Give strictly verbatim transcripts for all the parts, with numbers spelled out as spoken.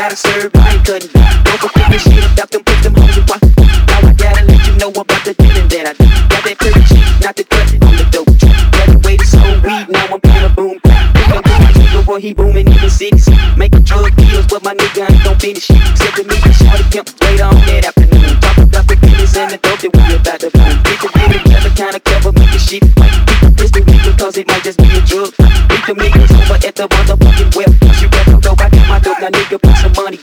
gotta serve, I ain't cutting. Don't forget the shit about them, put them hoes in one. Now I gotta let you know about the dealing that I do. Got that pretty shit, not the cut on the dope. Graduated so weed, now I'm playing a boom. Think I'm doing my nigga, boy, he booming in the cities. Making drug deals, but my nigga ain't gon' finish shit. Except to me, the shorty pimp later on that afternoon. Talk about the business and the dope that we about to boom. Bitch, the deal together, kinda cover, make the shit. It's the nigga, cause it might just be a drug. Beat the niggas over at the motherfucking well. She rap on dope, I got my dope, now nigga put some money.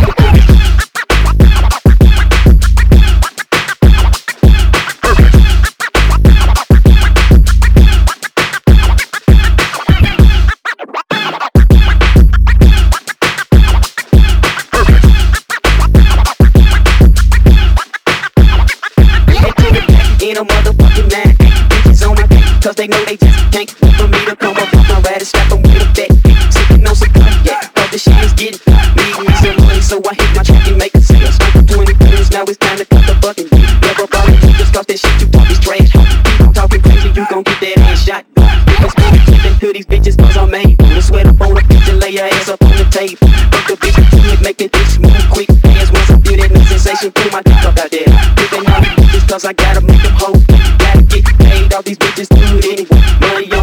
In a motherfucking nine, bitches on my dick, cause they know they just can't wait for me to come up off my ride and slap them with a bet. Sippin' on some cognac, cause the shit is getting need me some money, so I hit my track and make a sale. Smoke twenty pills, now it's time to cut the fucking deal. Never bought it, just cause that shit you talk is trash. Keep on talking crazy, you gon' get that ass shot. Niggas be tippin' to these bitches cause I'm made. Put a sweat up on the bitch and lay your ass up on the table. Fuck the bitch to it, make that bitch move quick. Hands once I feel that new sensation, pull my dick up out there. Pickin' on these bitches cause I gotta make them whole. Gotta get paid, all these bitches do it anyway. Money on